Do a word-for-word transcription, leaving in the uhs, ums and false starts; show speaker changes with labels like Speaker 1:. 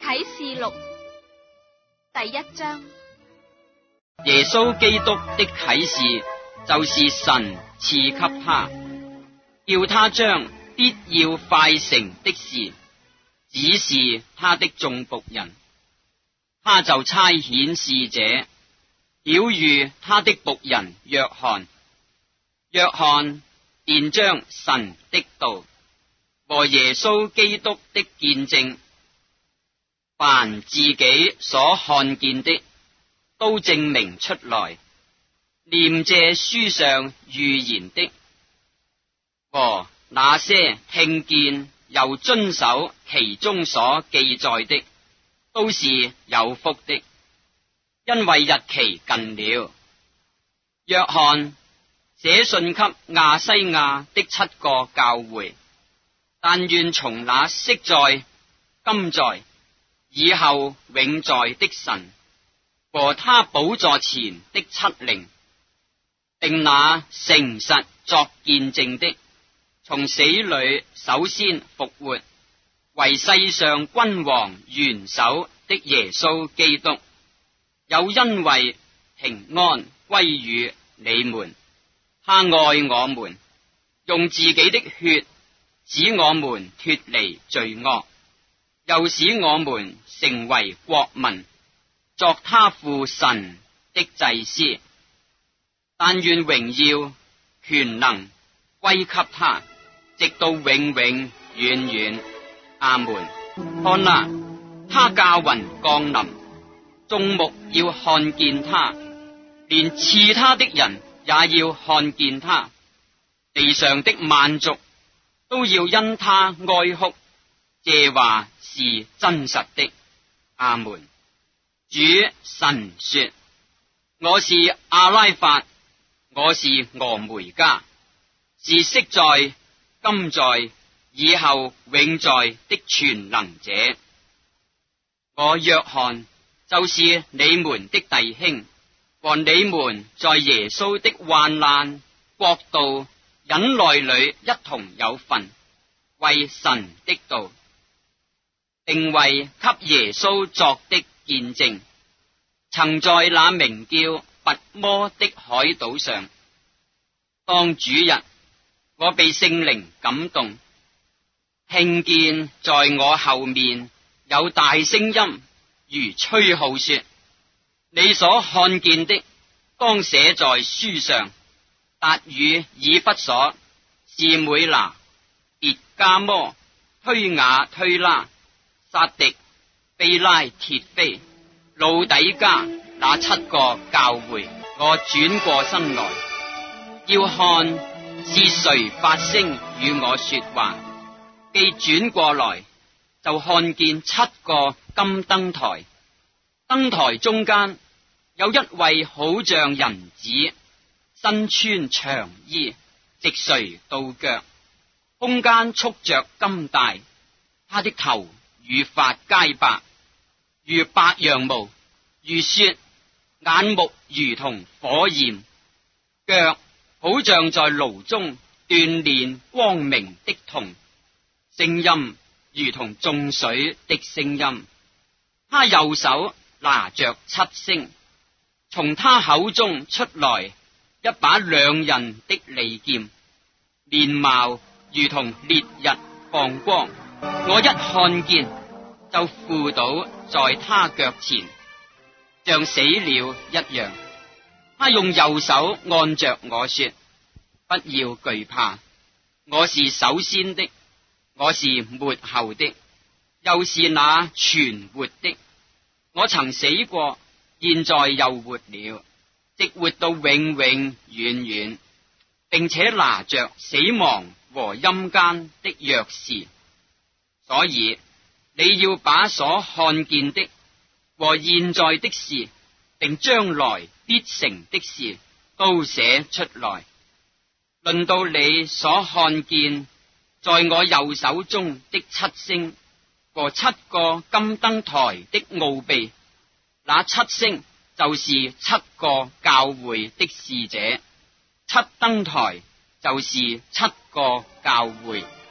Speaker 1: 啟示錄第一章。
Speaker 2: 耶穌基督的啟示就是神賜給他，叫他將必要快成的事指示他的眾僕人。他就差遣使者曉諭他的僕人約翰，約翰便將神的道和耶穌基督的見證，凡自己所看見的，都證明出來，念這書上預言的和那些聽見又遵守其中所記載的，都是有福的，因為日期近了。約翰寫信給亞西亞的七個教會，但願從那昔在、今在、以後永在的神和他寶座前的七靈，並那誠實作見證的，從死裏首先復活，為世上君王元首的耶穌基督，有恩惠平安歸於你們。他愛我們，用自己的血使我們脫離罪惡，又使我們成為國民，作他父神的祭司。但願榮耀權能歸給他，直到永永遠遠。阿門。看哪，他駕雲降臨，眾目要看見他，連刺他的人也要看見他，地上的萬族都要因他哀哭。這話是真實的。阿門。主神說：我是阿拉法，我是俄梅加，是昔在、今在、以後永在的全能者。我約翰就是你們的弟兄，和你們在耶穌的患難、國度、忍耐裏一同有份，為神的道，並為給耶穌作的見證，曾在那名叫拔摩的海島上，當主日，我被聖靈感動，聽見在我後面有大聲音如吹號說：你所看見的，當寫在書上，達與以弗所、士每拿、別迦摩、推雅推拉、撒狄、非拉鐵非、老底加那七個教會。我轉過身來，要看是誰發聲與我說話。既轉過來，就看見七個金燈台，燈台中間有一位好像人子，身穿長衣，直垂到腳，胸間束着金帶。他的頭與髮皆白，如白羊毛，如雪；眼目如同火焰，腳好像在爐中鍛煉光明的銅，聲音如同眾水的聲音。他右手拿着七星，從他口中出來一把兩刃的利劍，面貌如同烈日放光。我一看見，就俯倒在他腳前，像死了一樣。他用右手按着我說：不要懼怕，我是首先的，我是末後的，又是那存活的。我曾死過，現在又活了，直活到永永遠遠，並且拿着死亡和陰間的鑰匙。所以你要把所看見的和現在的事，並將來必成的事都寫出來。論到你所看見在我右手中的七星和七個金燈台的奧秘，那七星就是七個教會的使者，七燈台就是七個教會。